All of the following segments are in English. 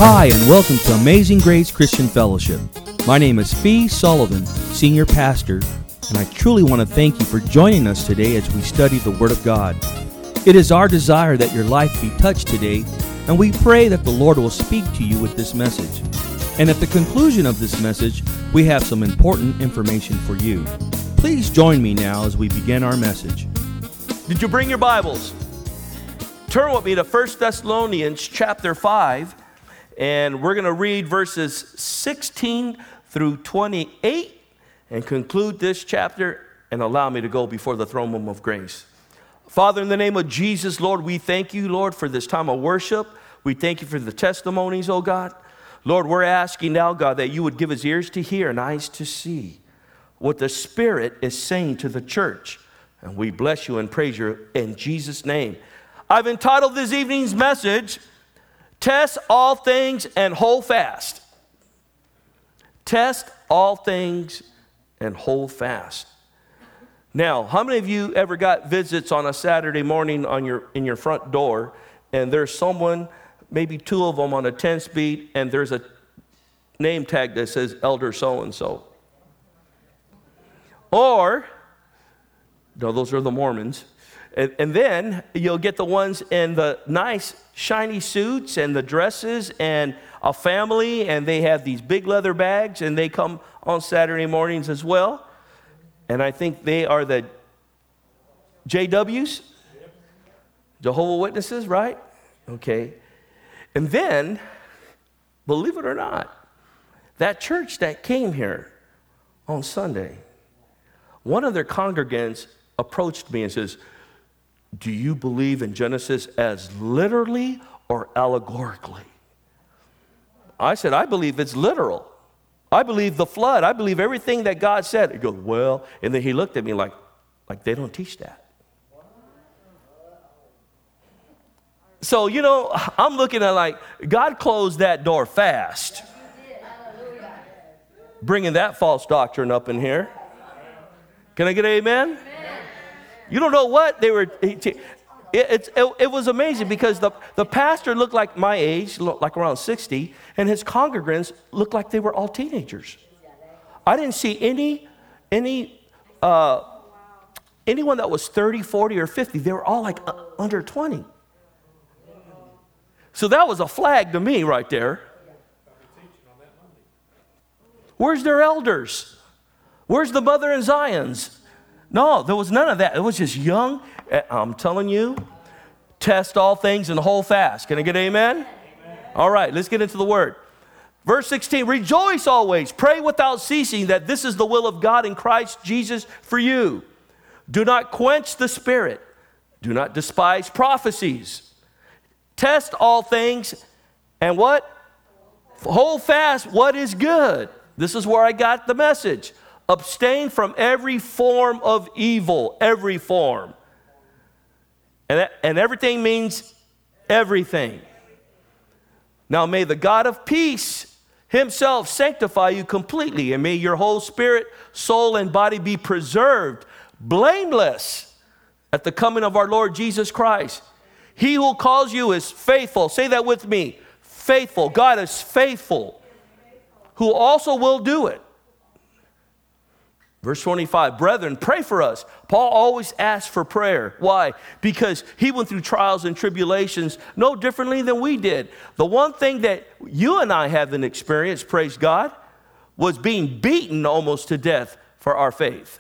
Hi, and welcome to Amazing Grace Christian Fellowship. My name is Fee Sullivan, Senior Pastor, and I truly want to thank you for joining us today as we study the Word of God. It is our desire that your life be touched today, and we pray that the Lord will speak to you with this message. And at the conclusion of this message, we have some important information for you. Please join me now as we begin our message. Did you bring your Bibles? Turn with me to 1 Thessalonians chapter 5. And we're going to read verses 16 through 28 and conclude this chapter and allow me to go before the throne room of grace. Father, in the name of Jesus, Lord, we thank you, Lord, for this time of worship. We thank you for the testimonies, oh God. Lord, we're asking now, God, that you would give us ears to hear and eyes to see what the Spirit is saying to the church. And we bless you and praise you in Jesus' name. I've entitled this evening's message, Test all things and hold fast. Test all things and hold fast. Now, how many of you ever got visits on a Saturday morning in your front door, and there's someone, maybe two of them on a 10-speed, and there's a name tag that says Elder so-and-so? Or, no, those are the Mormons. And then you'll get the ones in the nice shiny suits and the dresses and a family, and they have these big leather bags, and they come on Saturday mornings as well. And I think they are the JWs, Jehovah's Witnesses, right? Okay. And then, believe it or not, that church that came here on Sunday, one of their congregants approached me and says, "Do you believe in Genesis as literally or allegorically?" I said, "I believe it's literal. I believe the flood. I believe everything that God said." He goes, "Well," and then he looked at me like they don't teach that. So, I'm looking at like, God closed that door fast. Bringing that false doctrine up in here. Can I get an amen? You don't know what they were. It was amazing because the pastor looked like my age, like around 60, and his congregants looked like they were all teenagers. I didn't see anyone that was 30, 40, or 50. They were all like under 20. So that was a flag to me right there. Where's their elders? Where's the mother in Zion's? No, there was none of that. It was just young. I'm telling you, test all things and hold fast. Can I get amen? Amen? All right, let's get into the word. Verse 16, rejoice always, pray without ceasing, that this is the will of God in Christ Jesus for you. Do not quench the spirit. Do not despise prophecies. Test all things and what? Hold fast what is good. This is where I got the message. Abstain from every form of evil, every form. And everything means everything. Now may the God of peace himself sanctify you completely, and may your whole spirit, soul, and body be preserved, blameless at the coming of our Lord Jesus Christ. He who calls you is faithful. Say that with me. Faithful. God is faithful, who also will do it. Verse 25, brethren, pray for us. Paul always asks for prayer. Why? Because he went through trials and tribulations no differently than we did. The one thing that you and I haven't experienced, praise God, was being beaten almost to death for our faith.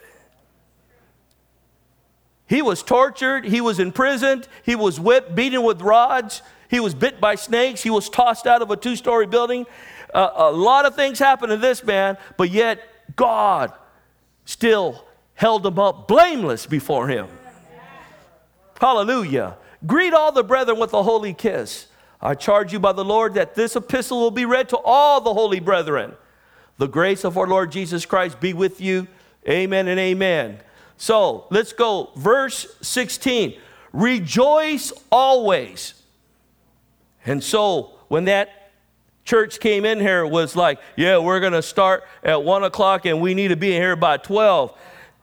He was tortured. He was imprisoned. He was whipped, beaten with rods. He was bit by snakes. He was tossed out of a 2-story building. A lot of things happened to this man, but yet God still held him up blameless before him. Hallelujah. Greet all the brethren with a holy kiss. I charge you by the Lord that this epistle will be read to all the holy brethren. The grace of our Lord Jesus Christ be with you. Amen and amen. So let's go. Verse 16. Rejoice always. And so when that church came in here, was like, yeah, we're going to start at 1 o'clock and we need to be here by 12.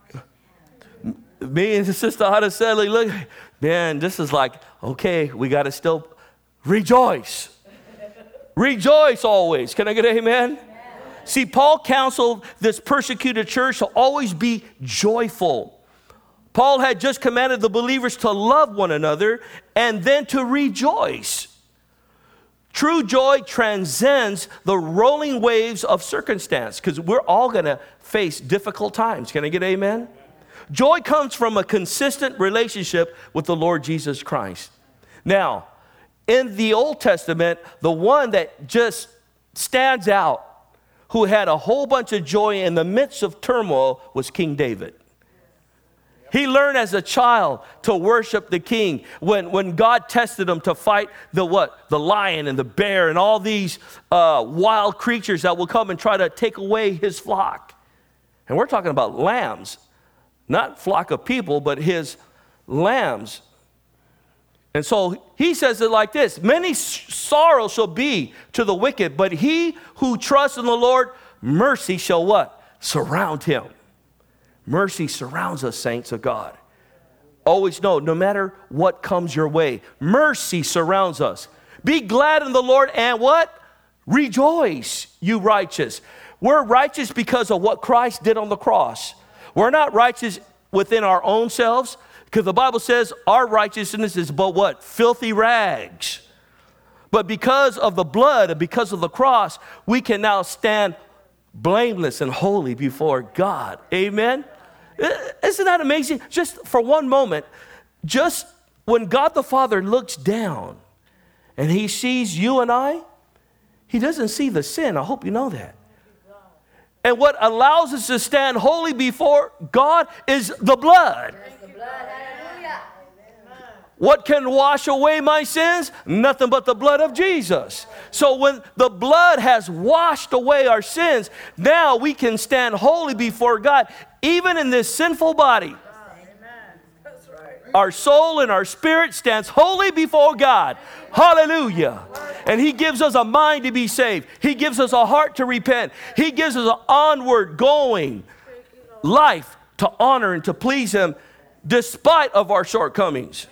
Me and Sister Hada said, look, man, this is like, okay, we got to still rejoice. Rejoice always. Can I get an amen? See, Paul counseled this persecuted church to always be joyful. Paul had just commanded the believers to love one another and then to rejoice. True joy transcends the rolling waves of circumstance, because we're all going to face difficult times. Can I get amen? Joy comes from a consistent relationship with the Lord Jesus Christ. Now, in the Old Testament, the one that just stands out, who had a whole bunch of joy in the midst of turmoil, was King David. He learned as a child to worship the king. When God tested him to fight the lion and the bear and all these wild creatures that will come and try to take away his flock. And we're talking about lambs, not flock of people, but his lambs. And so he says it like this: many sorrows shall be to the wicked, but he who trusts in the Lord, mercy shall what? Surround him. Mercy surrounds us, saints of God. Always know, no matter what comes your way, mercy surrounds us. Be glad in the Lord and what? Rejoice, you righteous. We're righteous because of what Christ did on the cross. We're not righteous within our own selves, because the Bible says our righteousness is but what? Filthy rags. But because of the blood and because of the cross, we can now stand blameless and holy before God. Amen? Isn't that amazing? Just for one moment, just when God the Father looks down and he sees you and I, he doesn't see the sin. I hope you know that. And what allows us to stand holy before God is the blood. What can wash away my sins? Nothing but the blood of Jesus. So when the blood has washed away our sins, now we can stand holy before God, even in this sinful body. That's right. Our soul and our spirit stands holy before God. Hallelujah. And he gives us a mind to be saved. He gives us a heart to repent. He gives us an onward going life to honor and to please him despite of our shortcomings.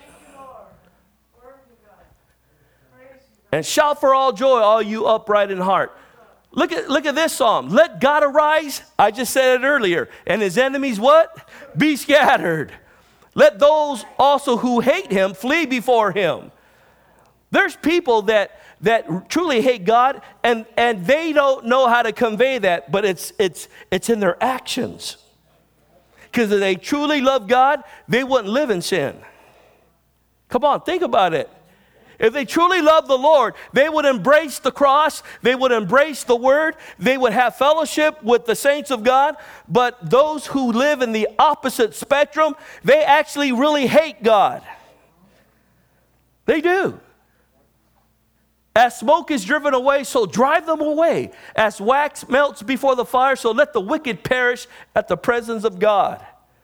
And shout for all joy, all you upright in heart. Look at this psalm. Let God arise. I just said it earlier. And his enemies what? Be scattered. Let those also who hate him flee before him. There's people that truly hate God, and they don't know how to convey that, but it's in their actions. Because if they truly love God, they wouldn't live in sin. Come on, think about it. If they truly love the Lord, they would embrace the cross. They would embrace the word. They would have fellowship with the saints of God. But those who live in the opposite spectrum, they actually really hate God. They do. As smoke is driven away, so drive them away. As wax melts before the fire, so let the wicked perish at the presence of God.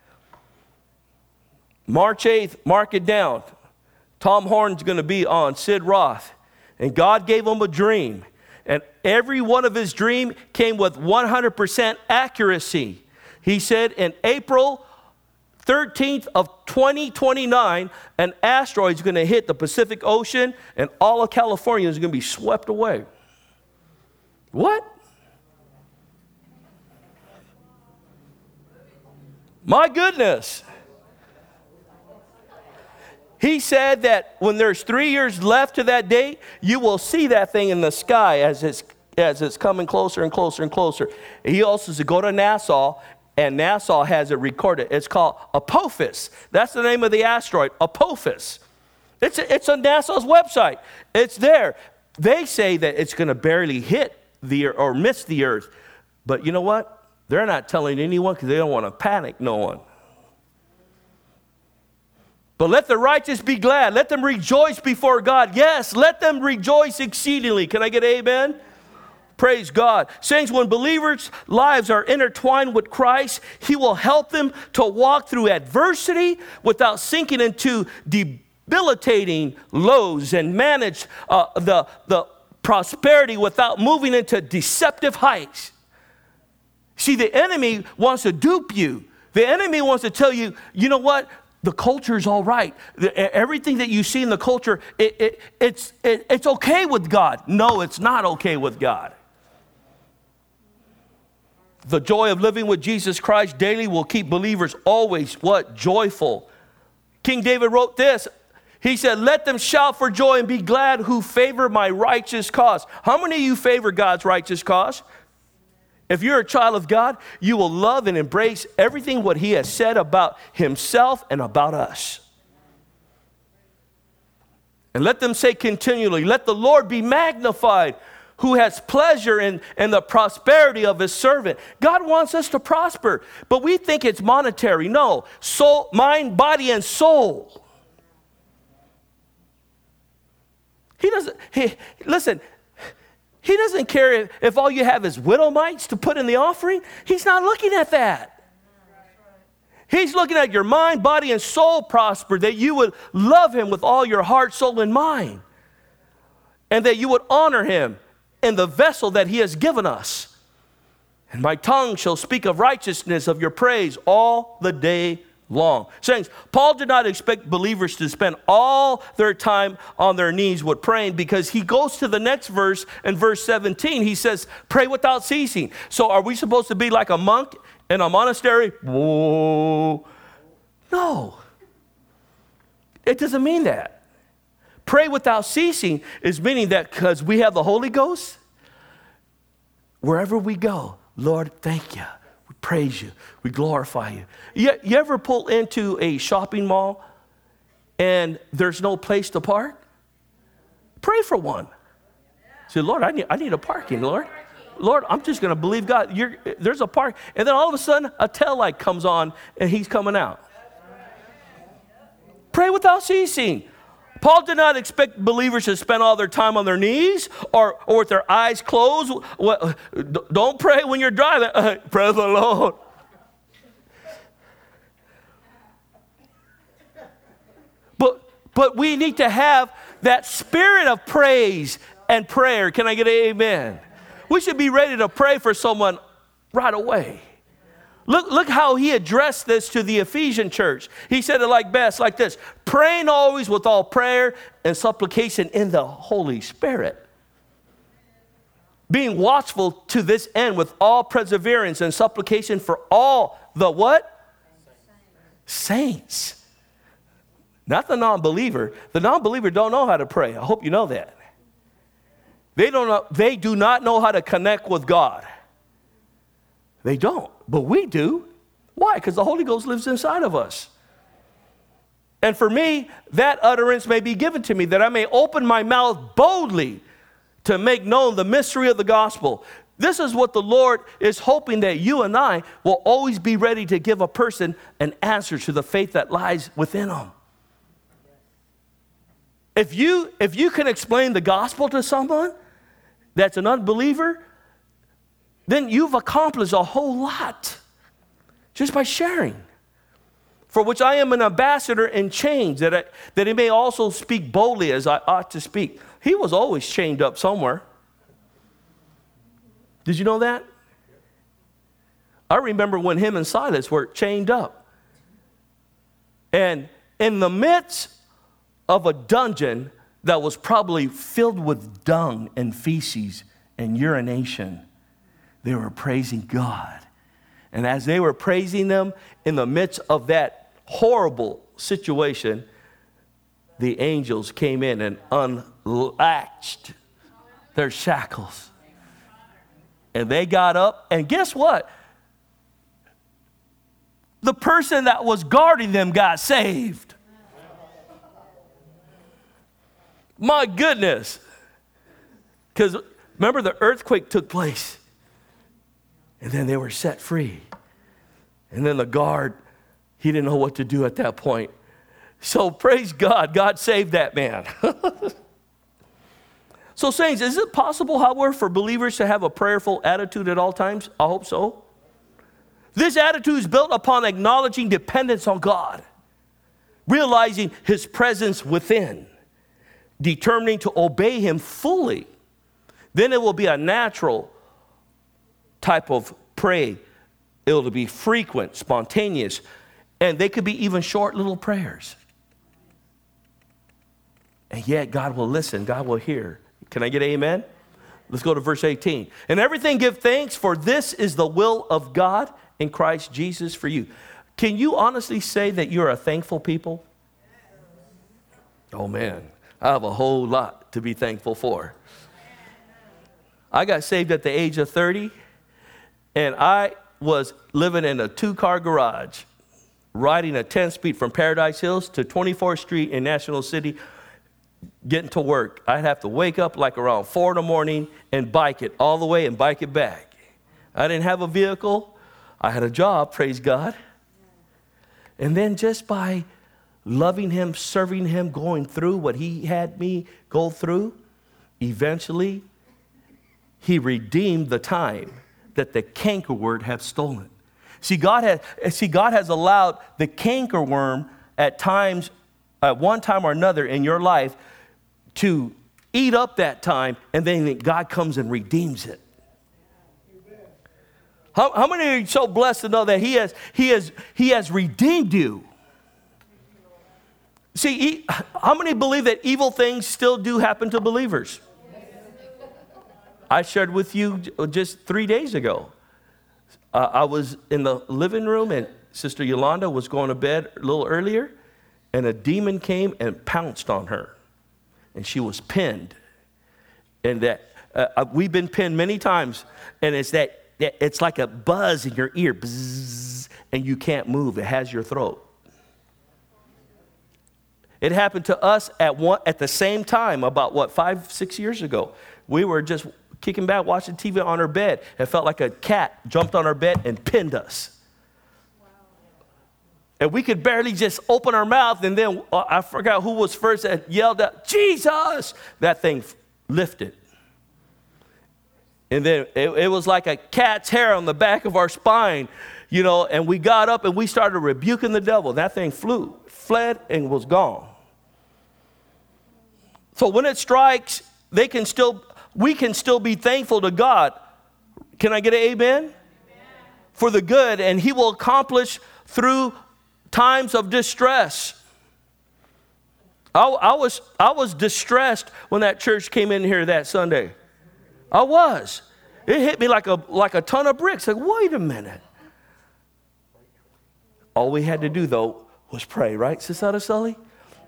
March 8th, mark it down. Tom Horn's going to be on Sid Roth. And God gave him a dream. And every one of his dreams came with 100% accuracy. He said in April 13th of 2029, an asteroid is going to hit the Pacific Ocean and all of California is going to be swept away. What? My goodness. He said that when there's 3 years left to that date, you will see that thing in the sky as it's coming closer and closer and closer. He also said go to NASA, and NASA has it recorded. It's called Apophis. That's the name of the asteroid, Apophis. It's on NASA's website. It's there. They say that it's going to barely hit the Earth or miss the Earth. But you know what? They're not telling anyone because they don't want to panic no one. But let the righteous be glad. Let them rejoice before God. Yes, let them rejoice exceedingly. Can I get amen? Praise God. Saints, when believers' lives are intertwined with Christ, he will help them to walk through adversity without sinking into debilitating lows and manage the prosperity without moving into deceptive heights. See, the enemy wants to dupe you. The enemy wants to tell you, you know what? the culture is all right. Everything that you see in the culture, it's okay with God. No, it's not okay with God. The joy of living with Jesus Christ daily will keep believers always what? Joyful. King David wrote this. He said, let them shout for joy and be glad who favor my righteous cause. How many of you favor God's righteous cause? If you're a child of God, you will love and embrace everything what he has said about himself and about us. And let them say continually, let the Lord be magnified, who has pleasure in the prosperity of his servant. God wants us to prosper, but we think it's monetary. No, soul, mind, body, and soul. Listen, he doesn't care if all you have is widow mites to put in the offering. He's not looking at that. He's looking at your mind, body, and soul prosper, that you would love him with all your heart, soul, and mind, and that you would honor him in the vessel that he has given us. And my tongue shall speak of righteousness of your praise all the day long. Saints, Paul did not expect believers to spend all their time on their knees with praying, because he goes to the next verse in verse 17. He says, pray without ceasing. So are we supposed to be like a monk in a monastery? Whoa. No. It doesn't mean that. Pray without ceasing is meaning that because we have the Holy Ghost, wherever we go, Lord, thank you. We praise you. We glorify you. You ever pull into a shopping mall and there's no place to park? Pray for one. Say, Lord, I need a parking, Lord. Lord, I'm just going to believe God. There's a park. And then all of a sudden, a tail light comes on and he's coming out. Pray without ceasing. Paul did not expect believers to spend all their time on their knees or with their eyes closed. Don't pray when you're driving. Praise the Lord. But we need to have that spirit of praise and prayer. Can I get an amen? We should be ready to pray for someone right away. Look how he addressed this to the Ephesian church. He said it like this: praying always with all prayer and supplication in the Holy Spirit. Being watchful to this end with all perseverance and supplication for all the what? Saints. Not the non-believer. The non-believer don't know how to pray. I hope you know that. They do not know how to connect with God. They don't, but we do. Why? Because the Holy Ghost lives inside of us. And for me, that utterance may be given to me, that I may open my mouth boldly to make known the mystery of the gospel. This is what the Lord is hoping, that you and I will always be ready to give a person an answer to the faith that lies within them. If you can explain the gospel to someone that's an unbeliever, then you've accomplished a whole lot just by sharing. For which I am an ambassador in chains, that he may also speak boldly as I ought to speak. He was always chained up somewhere. Did you know that? I remember when him and Silas were chained up. And in the midst of a dungeon that was probably filled with dung and feces and urination, they were praising God. And as they were praising them in the midst of that horrible situation, the angels came in and unlatched their shackles. And they got up, and guess what? The person that was guarding them got saved. My goodness. Because remember, the earthquake took place. And then they were set free. And then the guard, he didn't know what to do at that point. So praise God, God saved that man. So saints, is it possible, however, for believers to have a prayerful attitude at all times? I hope so. This attitude is built upon acknowledging dependence on God, realizing his presence within, determining to obey him fully. Then it will be a natural type of pray. It'll be frequent, spontaneous, And they could be even short little prayers. And yet God will listen. God will hear. Can I get an amen? Let's go to verse 18. In everything give thanks, for this is the will of God in Christ Jesus for you. Can you honestly say that you're a thankful people? Oh man, I have a whole lot to be thankful for. I got saved at the age of 30, and I was living in a 2-car garage, riding a 10-speed from Paradise Hills to 24th Street in National City, getting to work. I'd have to wake up like around 4 in the morning and bike it all the way and bike it back. I didn't have a vehicle. I had a job, praise God. And then just by loving him, serving him, going through what he had me go through, eventually he redeemed the time that the cankerworm had stolen. See, God has allowed the cankerworm at times, at one time or another in your life, to eat up that time, and then God comes and redeems it. How many are so blessed to know that He has redeemed you? See, how many believe that evil things still do happen to believers? I shared with you just 3 days ago. I was in the living room, and Sister Yolanda was going to bed a little earlier, and a demon came and pounced on her, and she was pinned. And that we've been pinned many times, and it's like a buzz in your ear, bzzz, and you can't move. It has your throat. It happened to us at the same time about 5, 6 years ago. We were just kicking back, watching TV on our bed. It felt like a cat jumped on our bed and pinned us. Wow. And we could barely just open our mouth, and then I forgot who was first that yelled out, Jesus! That thing lifted. And then it was like a cat's hair on the back of our spine, and we got up and we started rebuking the devil. That thing fled, and was gone. So when it strikes, we can still be thankful to God. Can I get an amen? Amen? For the good, and He will accomplish through times of distress. I was distressed when that church came in here that Sunday. I was. It hit me like a ton of bricks. Like, wait a minute. All we had to do, though, was pray, right, Sister Araceli?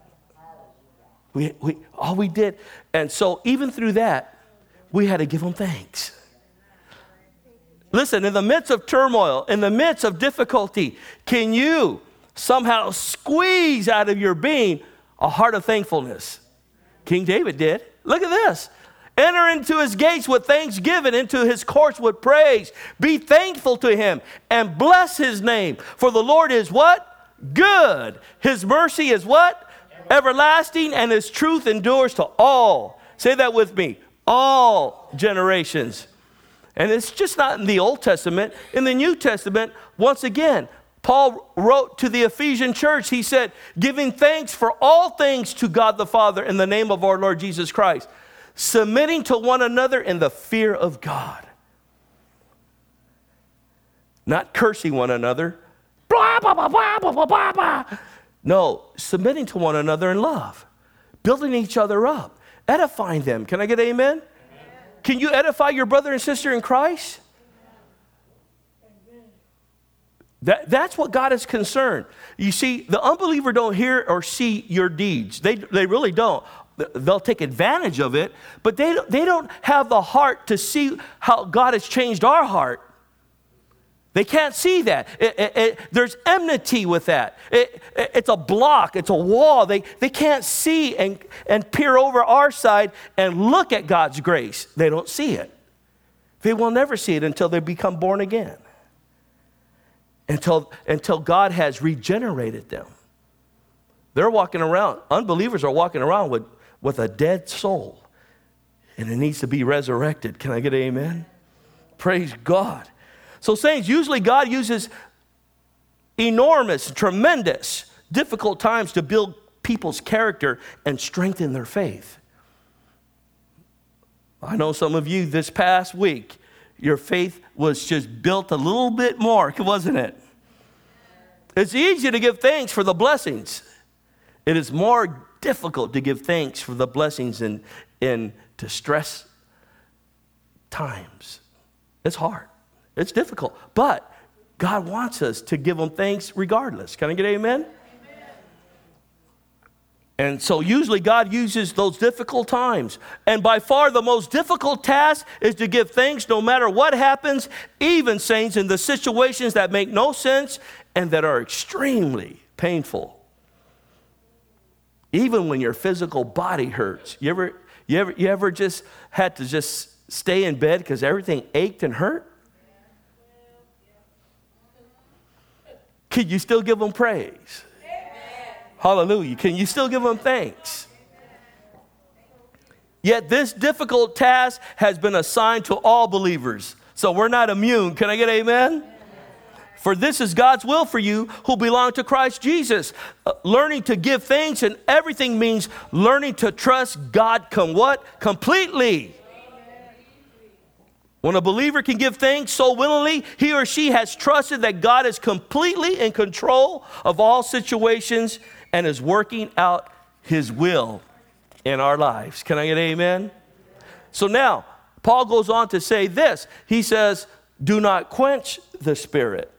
All we did. And so even through that, we had to give Him thanks. Listen, in the midst of turmoil, in the midst of difficulty, can you somehow squeeze out of your being a heart of thankfulness? King David did. Look at this. Enter into His gates with thanksgiving, into His courts with praise. Be thankful to Him and bless His name. For the Lord is what? Good. His mercy is what? Everlasting, and His truth endures to all. Say that with me. All generations. And it's just not in the Old Testament. In the New Testament, once again, Paul wrote to the Ephesian church. He said, giving thanks for all things to God the Father in the name of our Lord Jesus Christ, submitting to one another in the fear of God. Not cursing one another. Blah, blah, blah, blah, blah, blah, blah. No, submitting to one another in love. Building each other up. Edifying them. Can I get an amen? Amen. Can you edify your brother and sister in Christ? That's what God is concerned. You see, the unbeliever don't hear or see your deeds. They really don't. They'll take advantage of it, but they don't have the heart to see how God has changed our heart. They can't see that. There's enmity with that. It's a block. It's a wall. They can't see and peer over our side and look at God's grace. They don't see it. They will never see it until they become born again. Until God has regenerated them. They're walking around. Unbelievers are walking around with a dead soul, and it needs to be resurrected. Can I get an amen? Praise God. So saints, usually God uses enormous, tremendous, difficult times to build people's character and strengthen their faith. I know some of you this past week, your faith was just built a little bit more, wasn't it? It's easy to give thanks for the blessings. It is more difficult to give thanks for the blessings in distress times. It's hard. It's difficult. But God wants us to give him thanks regardless. Can I get amen? Amen. And so usually God uses those difficult times. And by far the most difficult task is to give thanks no matter what happens, even, saints, in the situations that make no sense and that are extremely painful. Even when your physical body hurts. You ever just had to just stay in bed because everything ached and hurt? Can you still give them praise? Hallelujah. Can you still give them thanks? Yet this difficult task has been assigned to all believers. So we're not immune. Can I get amen? For this is God's will for you who belong to Christ Jesus. Learning to give thanks and everything means learning to trust God completely. When a believer can give thanks so willingly, he or she has trusted that God is completely in control of all situations and is working out his will in our lives. Can I get amen? So now, Paul goes on to say this. He says, do not quench the spirit.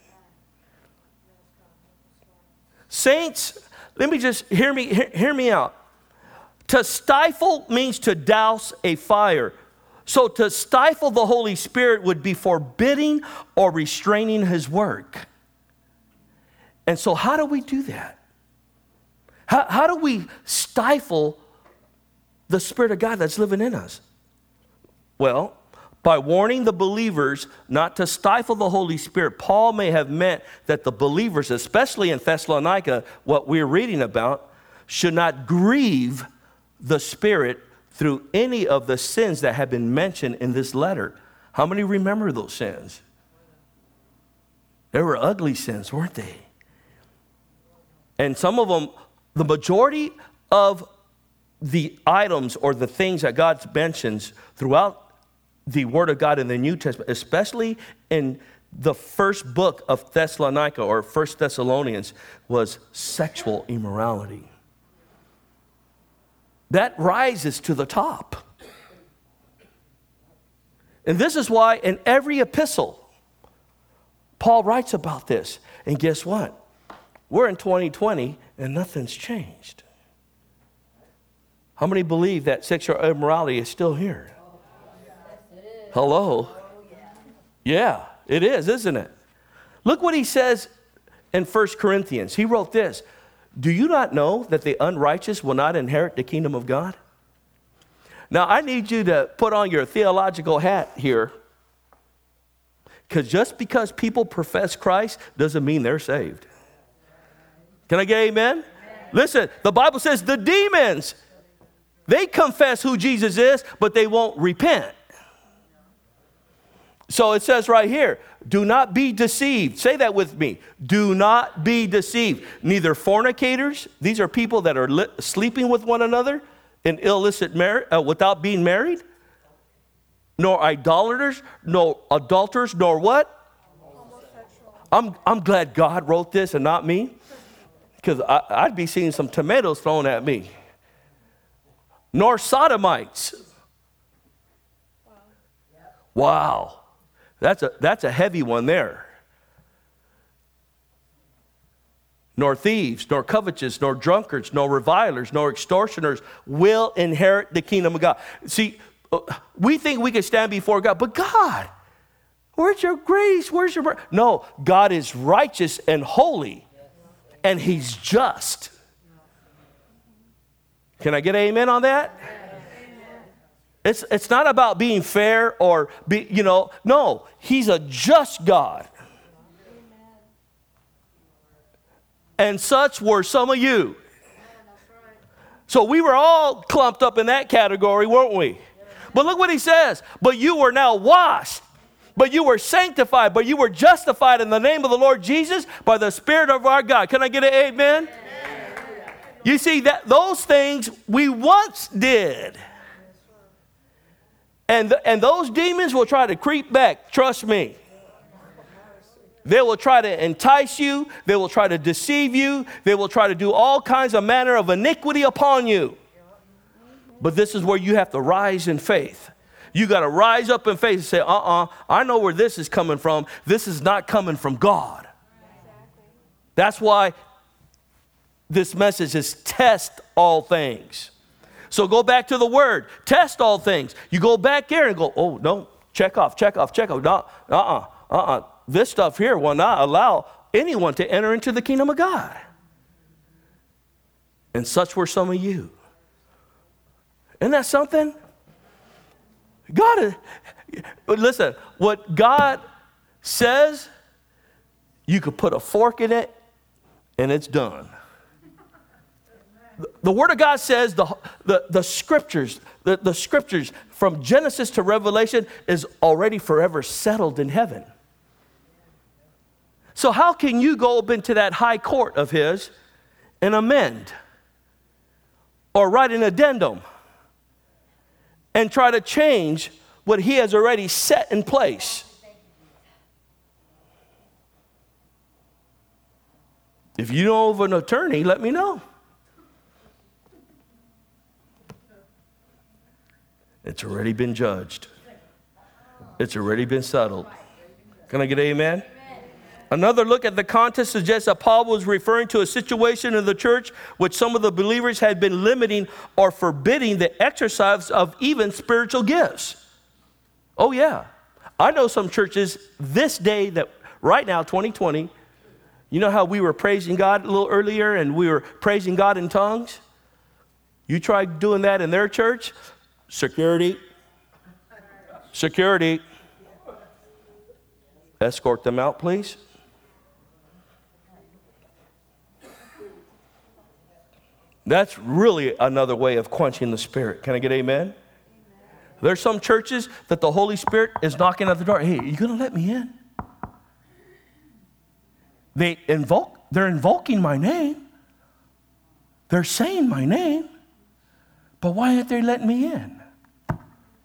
Saints, let me just hear me out. To stifle means to douse a fire. So to stifle the Holy Spirit would be forbidding or restraining his work. And so how do we do that? How do we stifle the Spirit of God that's living in us? Well, by warning the believers not to stifle the Holy Spirit. Paul may have meant that the believers, especially in Thessalonica, what we're reading about, should not grieve the Spirit through any of the sins that have been mentioned in this letter. How many remember those sins? They were ugly sins, weren't they? And some of them, the majority of the items or the things that God mentions throughout the Word of God in the New Testament, especially in the first book of Thessalonica or 1 Thessalonians, was sexual immorality. That rises to the top. And this is why in every epistle, Paul writes about this. And guess what? We're in 2020 and nothing's changed. How many believe that sexual immorality is still here? Hello? Yeah, it is, isn't it? Look what he says in 1 Corinthians. He wrote this. Do you not know that the unrighteous will not inherit the kingdom of God? Now, I need you to put on your theological hat here. Because just because people profess Christ doesn't mean they're saved. Can I get amen? Listen, the Bible says the demons, they confess who Jesus is, but they won't repent. So it says right here, do not be deceived. Say that with me. Do not be deceived. Neither fornicators, these are people that are sleeping with one another in illicit marriage, without being married, nor idolaters, nor adulterers, nor what? I'm glad God wrote this and not me, because I'd be seeing some tomatoes thrown at me. Nor sodomites. Wow. That's a heavy one there. Nor thieves, nor covetous, nor drunkards, nor revilers, nor extortioners will inherit the kingdom of God. See, we think we can stand before God, but God, where's your grace? Where's your mercy? No, God is righteous and holy, and he's just. Can I get an amen on that? It's not about being fair or no, he's a just God. And such were some of you. So we were all clumped up in that category, weren't we? But look what he says. But you were now washed, but you were sanctified, but you were justified in the name of the Lord Jesus by the Spirit of our God. Can I get an amen? You see, that those things we once did. And those demons will try to creep back. Trust me. They will try to entice you. They will try to deceive you. They will try to do all kinds of manner of iniquity upon you. But this is where you have to rise in faith. You got to rise up in faith and say, I know where this is coming from. This is not coming from God. That's why this message is test all things. So go back to the word, test all things. You go back here and go, oh, no, check off. No, this stuff here will not allow anyone to enter into the kingdom of God. And such were some of you. Isn't that something? Listen, what God says, you could put a fork in it and it's done. The Word of God says the scriptures, the scriptures from Genesis to Revelation is already forever settled in heaven. So how can you go up into that high court of His and amend or write an addendum and try to change what He has already set in place? If you know of an attorney, let me know. It's already been judged. It's already been settled. Can I get an amen? Another look at the context suggests that Paul was referring to a situation in the church which some of the believers had been limiting or forbidding the exercise of even spiritual gifts. Oh yeah. I know some churches this day that right now, 2020, you know how we were praising God a little earlier and we were praising God in tongues? You try doing that in their church? Security. Escort them out, please. That's really another way of quenching the Spirit. Can I get amen? There's some churches that the Holy Spirit is knocking at the door. Hey, are you going to let me in? They're invoking my name. They're saying my name. But why aren't they letting me in? A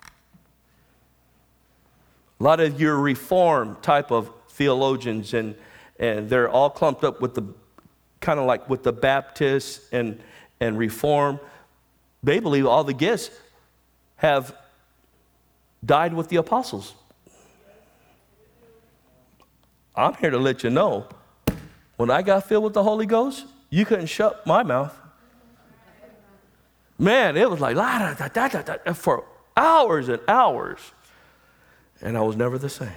lot of your Reform type of theologians, and they're all clumped up with the kind of like with the Baptists and Reform. They believe all the gifts have died with the apostles. I'm here to let you know, when I got filled with the Holy Ghost, you couldn't shut my mouth. Man, it was like for hours and hours. And I was never the same.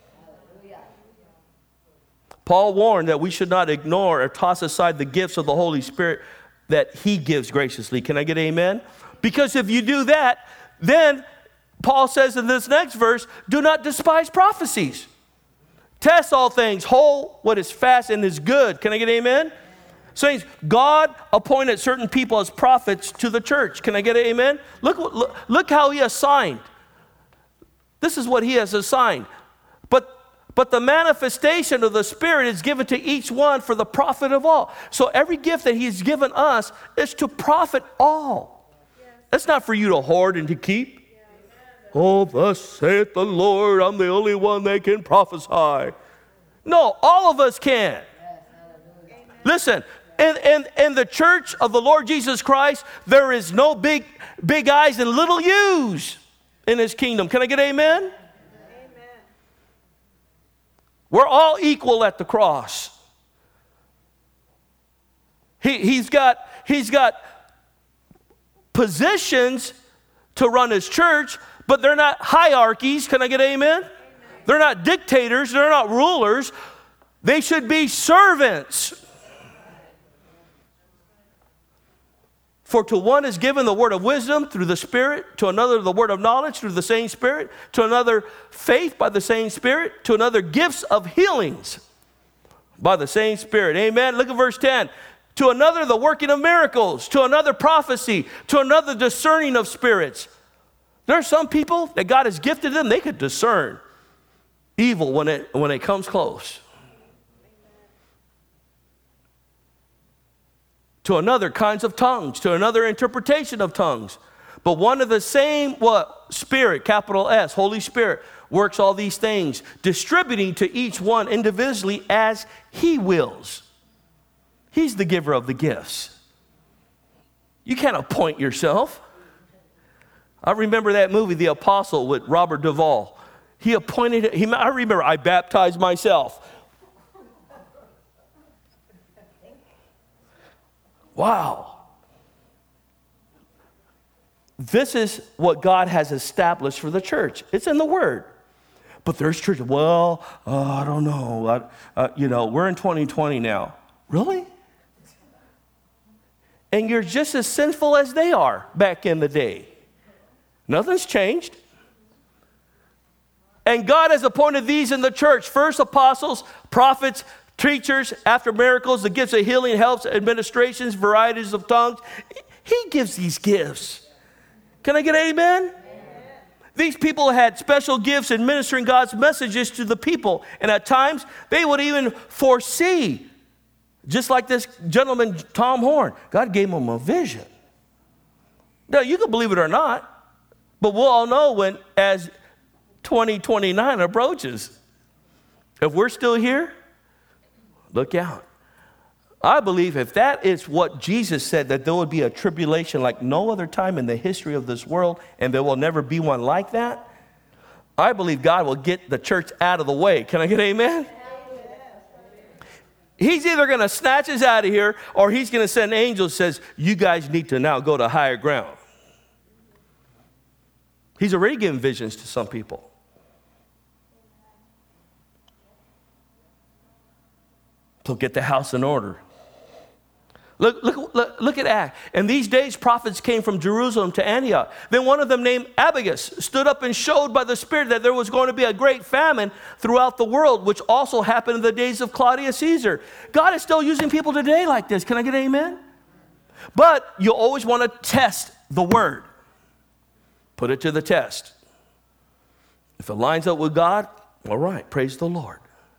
Paul warned that we should not ignore or toss aside the gifts of the Holy Spirit that He gives graciously. Can I get amen? Because if you do that, then Paul says in this next verse, do not despise prophecies. Test all things, hold what is fast and is good. Can I get amen? Saints, God appointed certain people as prophets to the church. Can I get an amen? Look how He assigned. This is what He has assigned. But the manifestation of the Spirit is given to each one for the profit of all. So every gift that He's given us is to profit all. It's not for you to hoard and to keep. Oh, thus saith the Lord, I'm the only one that can prophesy. No, all of us can. Listen, in the church of the Lord Jesus Christ, there is no big I's and little U's in His kingdom. Can I get amen? Amen. We're all equal at the cross. He's got positions to run His church, but they're not hierarchies. Can I get amen? They're not dictators. They're not rulers. They should be servants. For to one is given the word of wisdom through the Spirit, to another the word of knowledge through the same Spirit, to another faith by the same Spirit, to another gifts of healings by the same Spirit. Amen. Look at verse 10. To another the working of miracles, to another prophecy, to another discerning of spirits. There are some people that God has gifted them, they could discern evil when it comes close. To another kinds of tongues, to another interpretation of tongues. But one of the same, Spirit, capital S, Holy Spirit. works all these things, distributing to each one individually as he wills. He's the giver of the gifts. You can't appoint yourself. I remember that movie, The Apostle, with Robert Duvall. He appointed him. I remember I baptized myself. Wow. This is what God has established for the church. It's in the Word. But there's churches, I don't know. We're in 2020 now. Really? And you're just as sinful as they are back in the day. Nothing's changed. And God has appointed these in the church. First, apostles, prophets, teachers, after miracles, the gifts of healing, helps, administrations, varieties of tongues. He gives these gifts. Can I get an amen? Amen? These people had special gifts in ministering God's messages to the people. And at times, they would even foresee, just like this gentleman, Tom Horn. God gave him a vision. Now, you can believe it or not, but we'll all know when, as 2029 approaches, if we're still here, look out. I believe if that is what Jesus said, that there would be a tribulation like no other time in the history of this world, and there will never be one like that, I believe God will get the church out of the way. Can I get amen? He's either going to snatch us out of here, or he's going to send angels that says, you guys need to now go to higher ground. He's already given visions to some people. So get the house in order. Look at Acts. In these days, prophets came from Jerusalem to Antioch. Then one of them, named Abagus, stood up and showed by the Spirit that there was going to be a great famine throughout the world, which also happened in the days of Claudius Caesar. God is still using people today like this. Can I get an amen? But you always want to test the word. Put it to the test. If it lines up with God, all right, praise the Lord.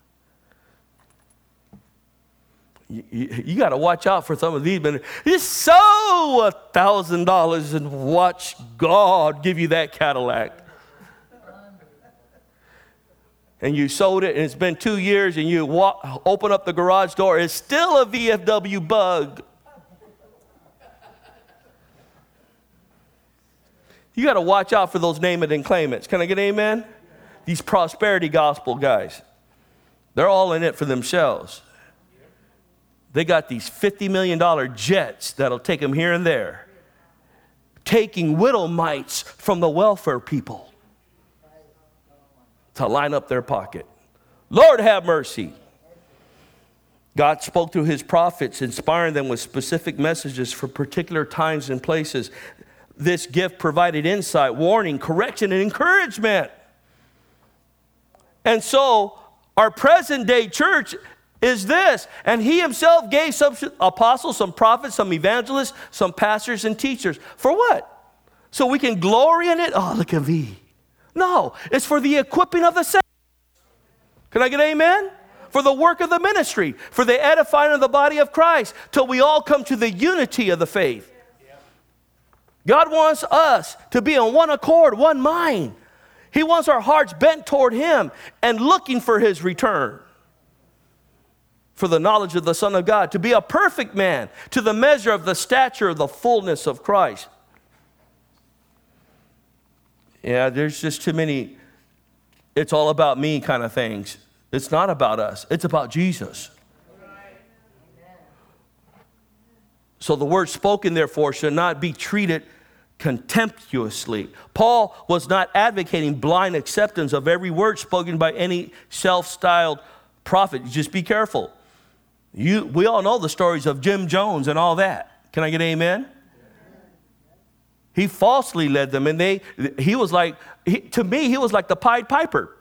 You got to watch out for some of these. You sow $1,000 and watch God give you that Cadillac. And you sold it, and it's been 2 years, and you open up the garage door, it's still a VFW Bug. You got to watch out for those name it and claim it. Can I get an amen? These prosperity gospel guys, they're all in it for themselves. They got these $50 million jets that'll take them here and there, taking widow mites from the welfare people to line up their pocket. Lord have mercy. God spoke through his prophets, inspiring them with specific messages for particular times and places. This gift provided insight, warning, correction, and encouragement. And so our present day church is this. And he himself gave some apostles, some prophets, some evangelists, some pastors and teachers. For what? So we can glory in it? Oh, look at me. No, it's for the equipping of the saints. Can I get an amen? For the work of the ministry, for the edifying of the body of Christ, till we all come to the unity of the faith. God wants us to be in one accord, one mind. He wants our hearts bent toward him and looking for his return. For the knowledge of the Son of God, to be a perfect man, to the measure of the stature of the fullness of Christ. Yeah, there's just too many, it's all about me kind of things. It's not about us. It's about Jesus. So the word spoken, therefore, should not be treated contemptuously. Paul was not advocating blind acceptance of every word spoken by any self-styled prophet. Just be careful. We all know the stories of Jim Jones and all that. Can I get an amen? He falsely led them, and he was like, to me, he was like the Pied Piper.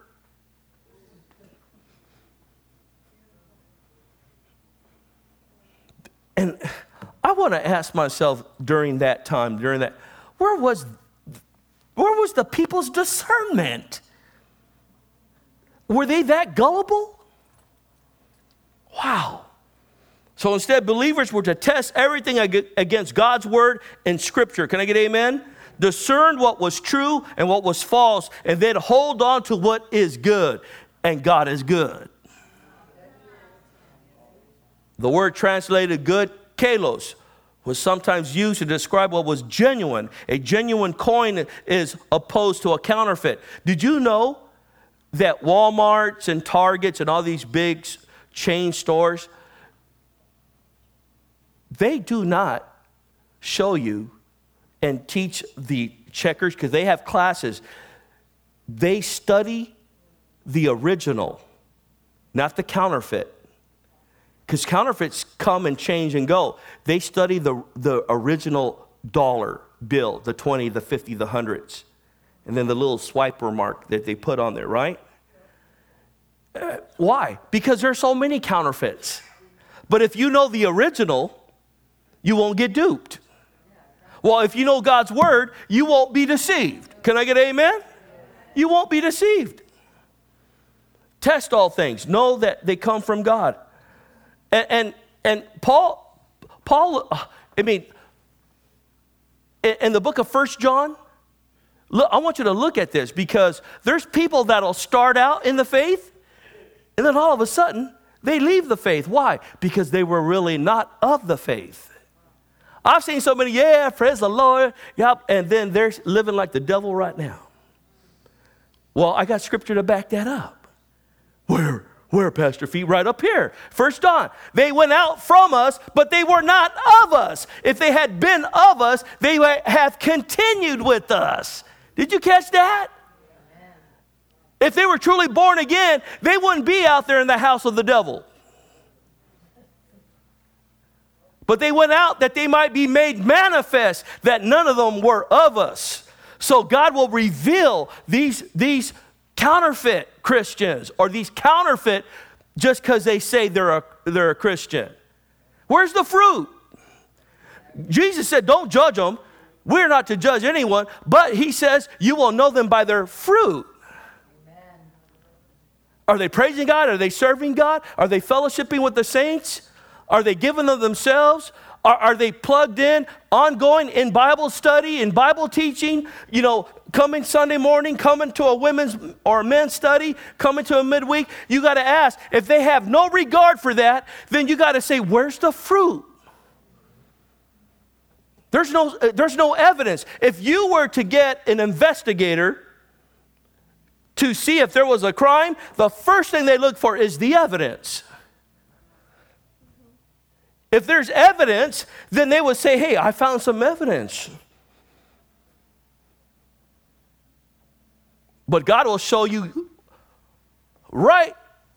And I want to ask myself during that time, where was the people's discernment? Were they that gullible? Wow. So instead, believers were to test everything against God's word and scripture. Can I get amen? discern what was true and what was false, and then hold on to what is good. And God is good. The word translated good, kalos, was sometimes used to describe what was genuine. A genuine coin is opposed to a counterfeit. Did you know that Walmarts and Targets and all these big chain stores, they do not show you and teach the checkers, because they have classes. They study the original, not the counterfeit. Because counterfeits come and change and go. They study the original dollar bill, the 20, the 50, the hundreds, and then the little swiper mark that they put on there, right? Why? Because there's so many counterfeits. But if you know the original, you won't get duped. Well, if you know God's word, you won't be deceived. Can I get an amen? You won't be deceived. Test all things. Know that they come from God. And Paul, I mean, in the book of 1 John, look, I want you to look at this, because there's people that'll start out in the faith, and then all of a sudden, they leave the faith. Why? Because they were really not of the faith. I've seen so many, praise the Lord, yep, and then they're living like the devil right now. Well, I got scripture to back that up. Where, Pastor Fee? Right up here. 1 John. They went out from us, but they were not of us. If they had been of us, they would have continued with us. Did you catch that? Amen. If they were truly born again, they wouldn't be out there in the house of the devil. But they went out that they might be made manifest, that none of them were of us. So God will reveal these counterfeit Christians, or these counterfeit just because they say they're a Christian. Where's the fruit? Jesus said, don't judge them. We're not to judge anyone, but he says you will know them by their fruit. Amen. Are they praising God? Are they serving God? Are they fellowshipping with the saints? Are they giving of themselves? Are they plugged in, ongoing in Bible study, in Bible teaching, coming Sunday morning, coming to a women's or men's study, coming to a midweek? You got to ask, if they have no regard for that, then you got to say, where's the fruit? There's no evidence. If you were to get an investigator to see if there was a crime, the first thing they look for is the evidence. If there's evidence, then they would say, hey, I found some evidence. But God will show you right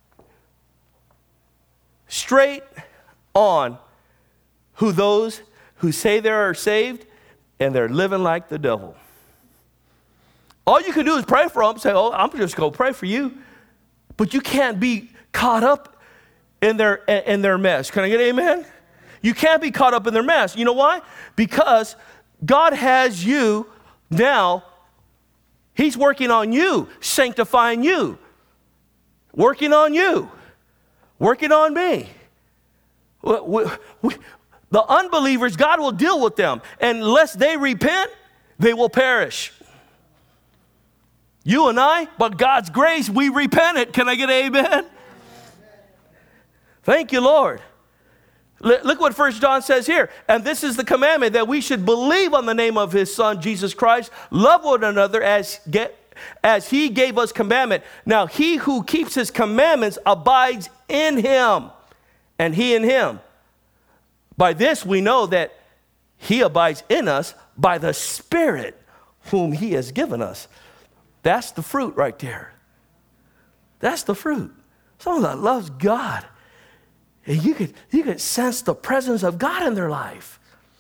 straight on who those who say they are saved and they're living like the devil. All you can do is pray for them, say, I'm just going to pray for you. But you can't be caught up in their mess. Can I get an amen? You can't be caught up in their mess. You know why? Because God has you now. He's working on you, sanctifying you, working on you, working on me. The unbelievers, God will deal with them. And unless they repent, they will perish. You and I, by God's grace, we repented. Can I get an amen? Thank you, Lord. Look what 1 John says here. And this is the commandment, that we should believe on the name of his Son, Jesus Christ, love one another as he gave us commandment. Now, he who keeps his commandments abides in him, and he in him. By this we know that he abides in us by the Spirit whom he has given us. That's the fruit right there. That's the fruit. Someone that loves God. And you could sense the presence of God in their life.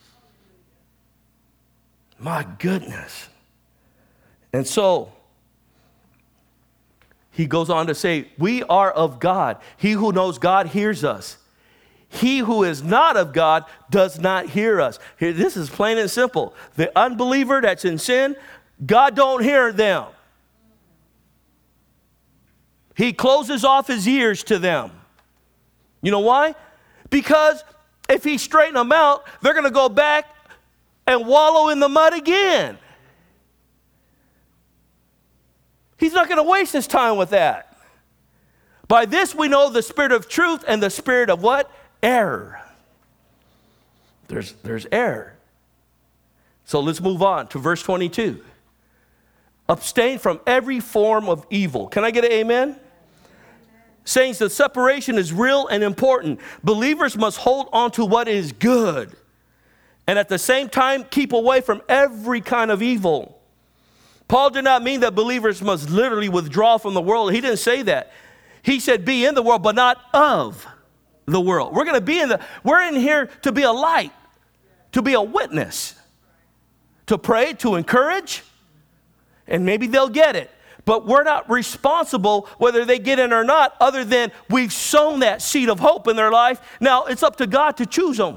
My goodness. And so, he goes on to say, we are of God. He who knows God hears us. He who is not of God does not hear us. Here, this is plain and simple. The unbeliever that's in sin, God don't hear them. He closes off his ears to them. You know why? Because if he straighten them out, they're going to go back and wallow in the mud again. He's not going to waste his time with that. By this we know the spirit of truth and the spirit of what? Error. There's error. So let's move on to verse 22. Abstain from every form of evil. Can I get an amen? Saints, the separation is real and important. Believers must hold on to what is good, and at the same time keep away from every kind of evil. Paul did not mean that believers must literally withdraw from the world. He didn't say that. He said be in the world, but not of the world. We're in here to be a light, to be a witness, to pray, to encourage, and maybe they'll get it. But we're not responsible whether they get in or not, other than we've sown that seed of hope in their life. Now it's up to God to choose them.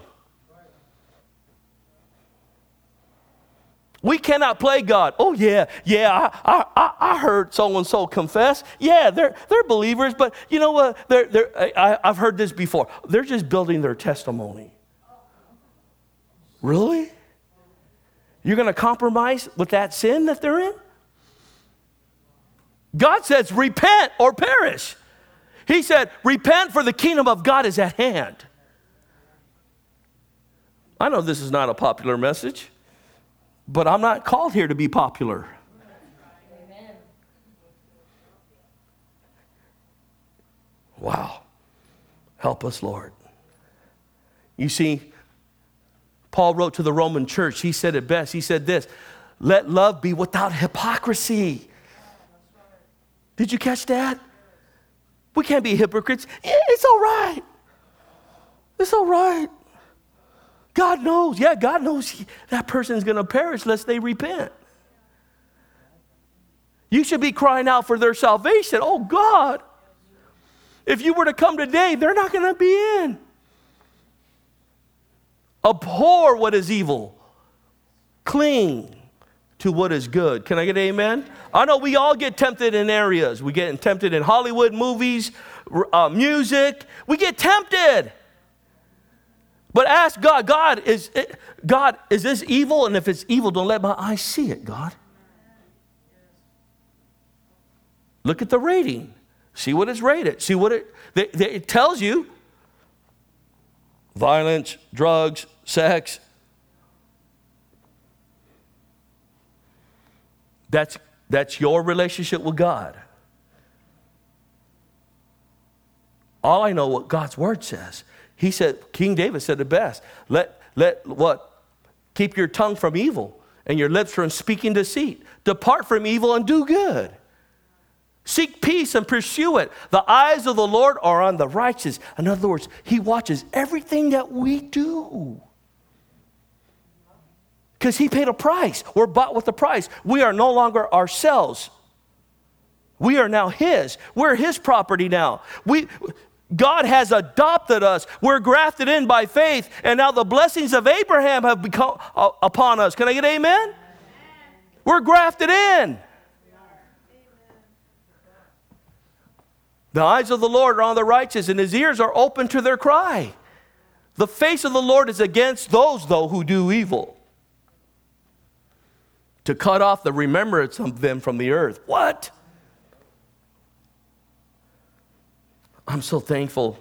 We cannot play God. Oh yeah, I heard so-and-so confess. Yeah, they're believers, but you know what? I've heard this before. They're just building their testimony. Really? You're going to compromise with that sin that they're in? God says, repent or perish. He said, repent, for the kingdom of God is at hand. I know this is not a popular message, but I'm not called here to be popular. Amen. Wow. Help us, Lord. You see, Paul wrote to the Roman church. He said it best. He said this, let love be without hypocrisy. Did you catch that? We can't be hypocrites. Yeah, it's all right. It's all right. God knows. Yeah, God knows that person is going to perish lest they repent. You should be crying out for their salvation. Oh, God. If you were to come today, they're not going to be in. Abhor what is evil. Cling to what is good. Can I get an amen? I know we all get tempted in areas. We get tempted in Hollywood movies, music. We get tempted. But ask God, God, is this evil? And if it's evil, don't let my eyes see it, God. Look at the rating. See what it's rated. See what it tells you. Violence, drugs, sex. That's your relationship with God. All I know what God's word says. He said, King David said it best. Let what? Keep your tongue from evil and your lips from speaking deceit. Depart from evil and do good. Seek peace and pursue it. The eyes of the Lord are on the righteous. In other words, he watches everything that we do. Because he paid a price. We're bought with a price. We are no longer ourselves. We are now his. We're his property now. God has adopted us. We're grafted in by faith. And now the blessings of Abraham have become upon us. Can I get amen? Amen. We're grafted in. The eyes of the Lord are on the righteous, and his ears are open to their cry. The face of the Lord is against those, though, who do evil, to cut off the remembrance of them from the earth. What? I'm so thankful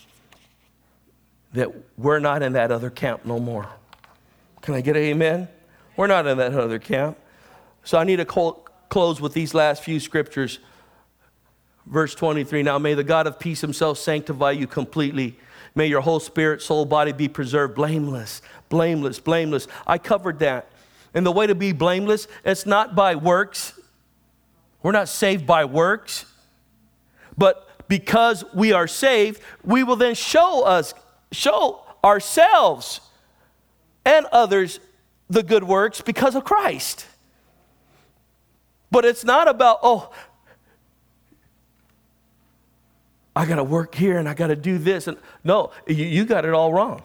that we're not in that other camp no more. Can I get an amen? We're not in that other camp. So I need to close with these last few scriptures. Verse 23, now may the God of peace himself sanctify you completely. May your whole spirit, soul, body be preserved blameless, blameless, blameless. I covered that. And the way to be blameless, it's not by works. We're not saved by works. But because we are saved, we will then show ourselves and others the good works because of Christ. But it's not about, I got to work here and I got to do this. And no, you got it all wrong.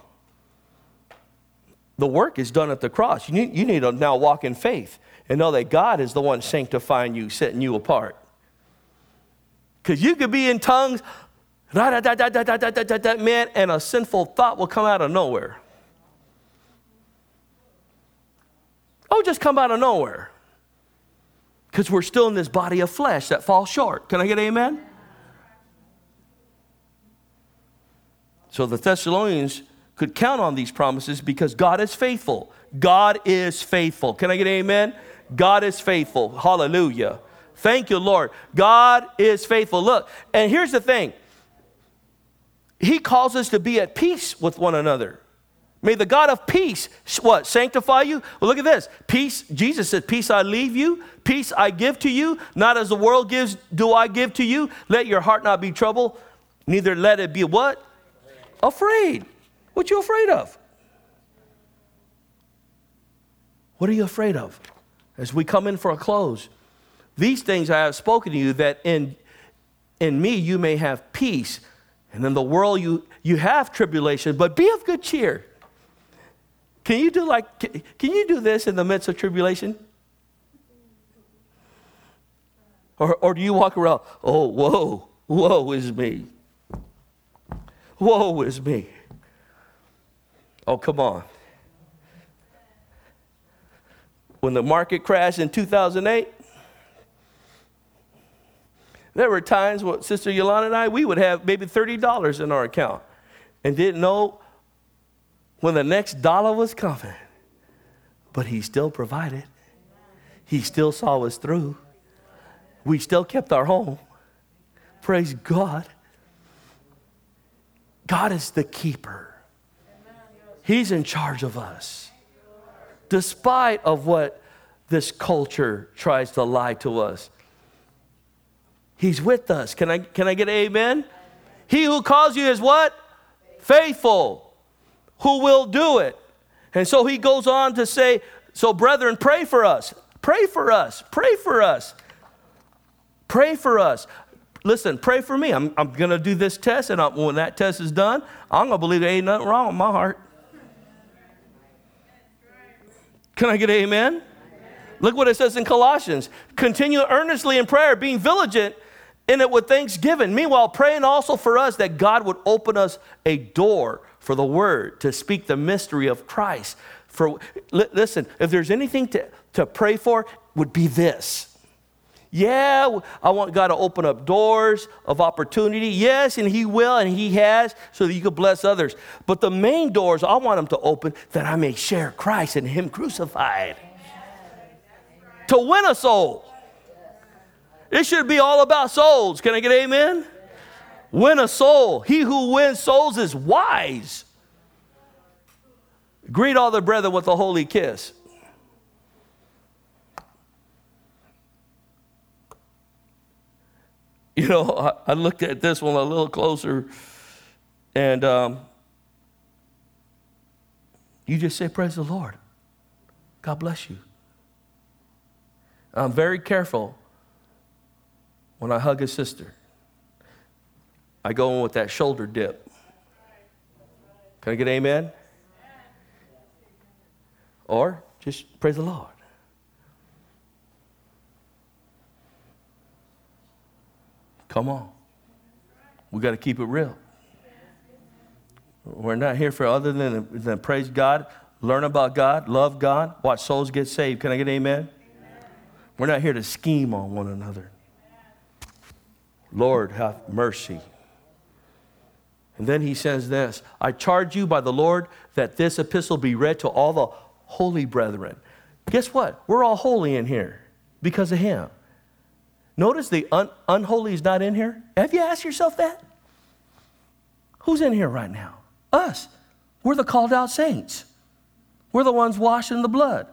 The work is done at the cross. You need to now walk in faith and know that God is the one sanctifying you, setting you apart. Because you could be in tongues, man, and a sinful thought will come out of nowhere. Oh, just come out of nowhere. Because we're still in this body of flesh that falls short. Can I get amen? So the Thessalonians could count on these promises because God is faithful. God is faithful. Can I get amen? God is faithful. Hallelujah. Thank you, Lord. God is faithful. Look, and here's the thing. He calls us to be at peace with one another. May the God of peace, what, sanctify you? Well, look at this. Peace, Jesus said, peace I leave you, peace I give to you. Not as the world gives, do I give to you. Let your heart not be troubled, neither let it be what? Afraid. What you afraid of? What are you afraid of? As we come in for a close, these things I have spoken to you, that in me you may have peace. And in the world you have tribulation, but be of good cheer. Can you do this in the midst of tribulation? Or do you walk around, oh, woe is me. Woe is me. Oh, come on. When the market crashed in 2008, there were times when Sister Yolanda and I, we would have maybe $30 in our account and didn't know when the next dollar was coming. But he still provided. He still saw us through. We still kept our home. Praise God. God is the keeper. He's in charge of us. Despite of what this culture tries to lie to us. He's with us. Can I get an amen? He who calls you is what? Faithful. Who will do it. And so he goes on to say, so brethren, pray for us. Pray for us. Pray for us. Pray for us. Listen, pray for me. I'm going to do this test, and when that test is done, I'm going to believe there ain't nothing wrong with my heart. Can I get an amen? Look what it says in Colossians. Continue earnestly in prayer, being vigilant in it with thanksgiving. Meanwhile, praying also for us that God would open us a door for the word to speak the mystery of Christ. Listen, if there's anything to pray for, would be this. Yeah, I want God to open up doors of opportunity. Yes, and he will, and he has, so that you can bless others. But the main doors I want him to open, that I may share Christ and him crucified. To win a soul. It should be all about souls. Can I get amen? Win a soul. He who wins souls is wise. Greet all the brethren with a holy kiss. You know, I looked at this one a little closer, and you just say, praise the Lord. God bless you. I'm very careful when I hug a sister. I go in with that shoulder dip. Can I get amen? Or just praise the Lord. Come on. We got to keep it real. We're not here for other than praise God, learn about God, love God, watch souls get saved. Can I get amen? We're not here to scheme on one another. Lord, have mercy. And then he says this, I charge you by the Lord that this epistle be read to all the holy brethren. Guess what? We're all holy in here because of him. Notice the unholy is not in here. Have you asked yourself that? Who's in here right now? Us. We're the called out saints. We're the ones washed in the blood.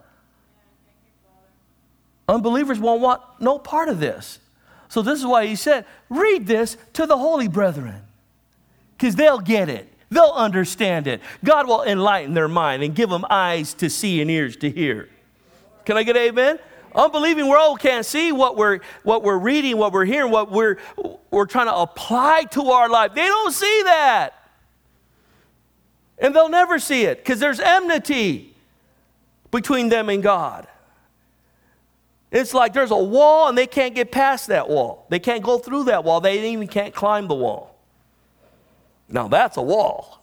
Unbelievers won't want no part of this. So this is why he said, read this to the holy brethren. Because they'll get it. They'll understand it. God will enlighten their mind and give them eyes to see and ears to hear. Can I get an amen? Unbelieving world can't see what we're reading, what we're hearing, what we're trying to apply to our life. They don't see that. And they'll never see it because there's enmity between them and God. It's like there's a wall and they can't get past that wall. They can't go through that wall. They even can't climb the wall. Now that's a wall.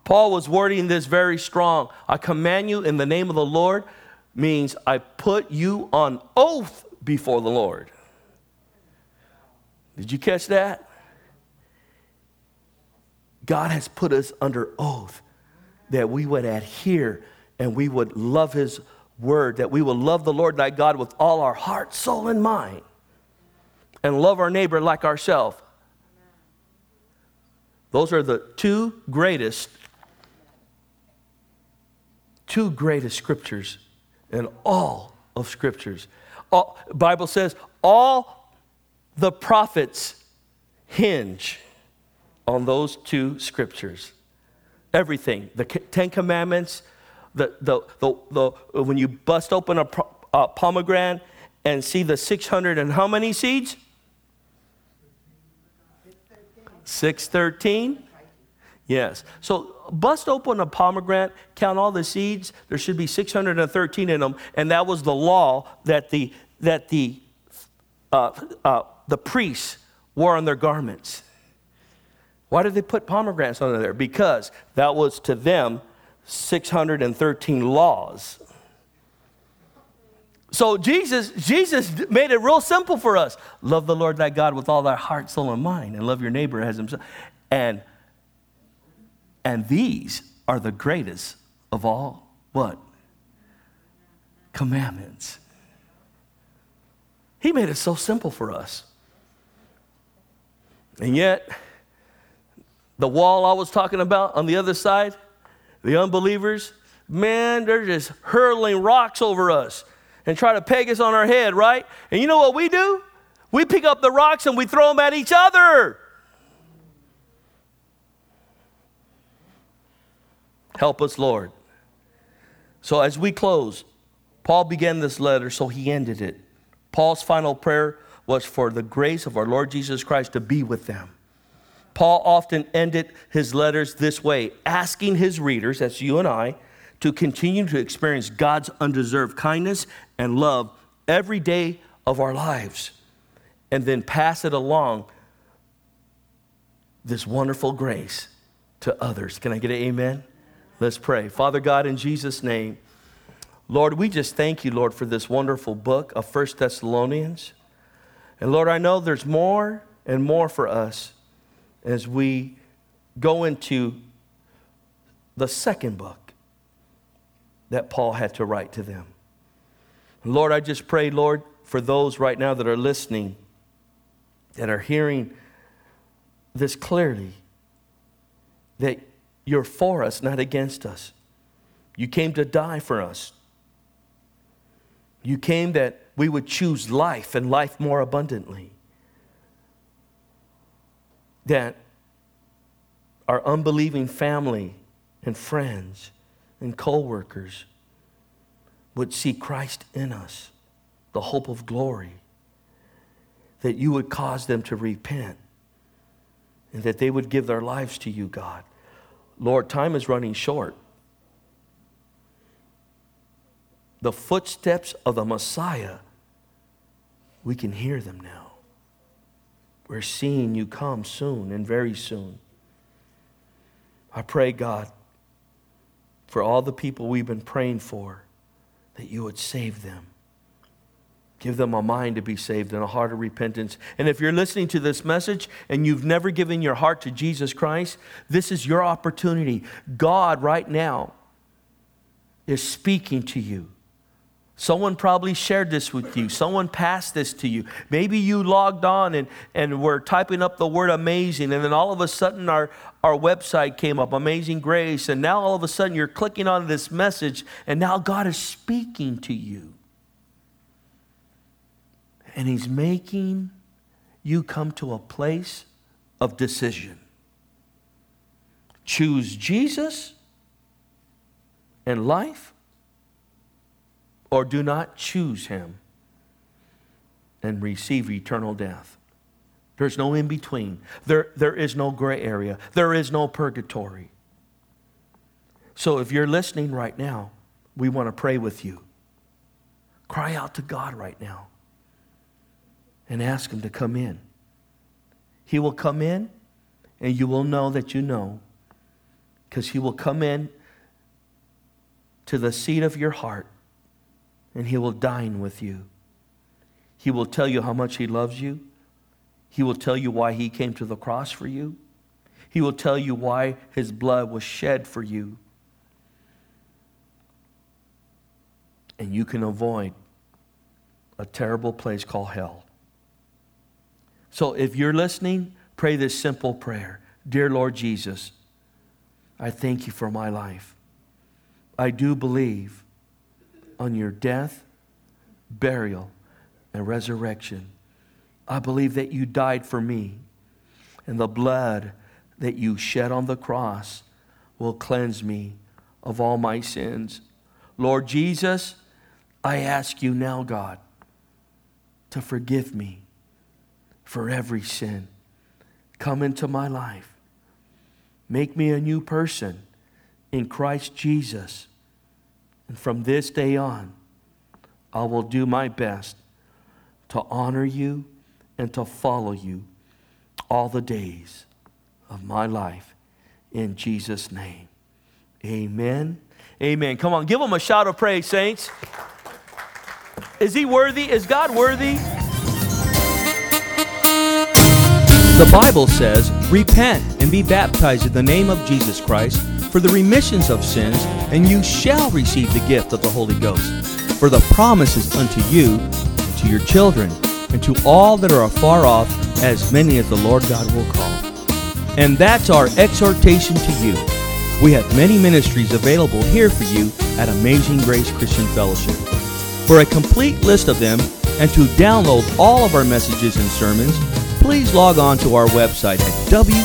Paul was wording this very strong. I command you in the name of the Lord means I put you on oath before the Lord. Did you catch that? God has put us under oath that we would adhere and we would love his word, that we will love the Lord thy God with all our heart, soul, and mind, and love our neighbor like ourselves. Those are the two greatest scriptures in all of scriptures. Bible says all the prophets hinge on those two scriptures. Everything, the Ten Commandments, when you bust open a pomegranate and see the 600 and how many seeds? 613. Yes. So bust open a pomegranate, count all the seeds. There should be 613 in them, and that was the law that the priests wore on their garments. Why did they put pomegranates under there? Because that was to them 613 laws. So Jesus made it real simple for us. Love the Lord thy God with all thy heart, soul, and mind, and love your neighbor as himself. And these are the greatest of all what? Commandments. He made it so simple for us. And yet, the wall I was talking about on the other side, the unbelievers, man, they're just hurling rocks over us and try to peg us on our head, right? And you know what we do? We pick up the rocks and we throw them at each other. Help us, Lord. So as we close, Paul began this letter, so he ended it. Paul's final prayer was for the grace of our Lord Jesus Christ to be with them. Paul often ended his letters this way, asking his readers, that's you and I, to continue to experience God's undeserved kindness and love every day of our lives, and then pass it along, this wonderful grace, to others. Can I get an amen? Let's pray. Father God, in Jesus' name, Lord, we just thank you, Lord, for this wonderful book of 1 Thessalonians. And Lord, I know there's more and more for us as we go into the second book that Paul had to write to them. Lord, I just pray, Lord, for those right now that are listening, that are hearing this clearly, that you're for us, not against us. You came to die for us. You came that we would choose life and life more abundantly. That our unbelieving family and friends and co-workers would see Christ in us, the hope of glory. That you would cause them to repent and that they would give their lives to you, God. Lord, time is running short. The footsteps of the Messiah, we can hear them now. We're seeing you come soon and very soon. I pray, God, for all the people we've been praying for, that you would save them. Give them a mind to be saved and a heart of repentance. And if you're listening to this message and you've never given your heart to Jesus Christ, this is your opportunity. God right now is speaking to you. Someone probably shared this with you. Someone passed this to you. Maybe you logged on and were typing up the word amazing, and then all of a sudden our website came up, Amazing Grace, and now all of a sudden you're clicking on this message, and now God is speaking to you. And he's making you come to a place of decision. Choose Jesus and life, or do not choose him and receive eternal death. There's no in between. There is no gray area. There is no purgatory. So if you're listening right now, we want to pray with you. Cry out to God right now and ask him to come in. He will come in and you will know that you know. because He will come in to the seat of your heart and He will dine with you. He will tell you how much He loves you. He will tell you why He came to the cross for you. He will tell you why His blood was shed for you. And you can avoid a terrible place called hell. So if you're listening, pray this simple prayer. Dear Lord Jesus, I thank You for my life. I do believe on Your death, burial, and resurrection. I believe that You died for me, and the blood that You shed on the cross will cleanse me of all my sins. Lord Jesus, I ask You now, God, to forgive me for every sin. Come into my life. Make me a new person in Christ Jesus. And from this day on, I will do my best to honor You and to follow You all the days of my life. In Jesus' name, amen. Amen. Come on, give Him a shout of praise, saints. Is He worthy? Is God worthy? The Bible says, repent and be baptized in the name of Jesus Christ for the remissions of sins, and you shall receive the gift of the Holy Ghost. For the promise is unto you, and to your children, and to all that are afar off, as many as the Lord God will call. And that's our exhortation to you. We have many ministries available here for you at Amazing Grace Christian Fellowship. For a complete list of them and to download all of our messages and sermons, please log on to our website at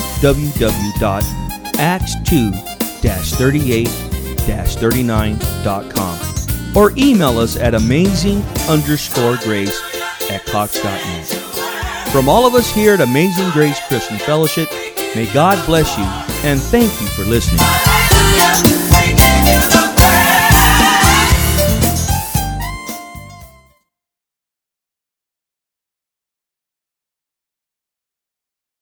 www.acts2-38-39.com or email us at amazing_grace@cox.net. From all of us here at Amazing Grace Christian Fellowship, may God bless you and thank you for listening.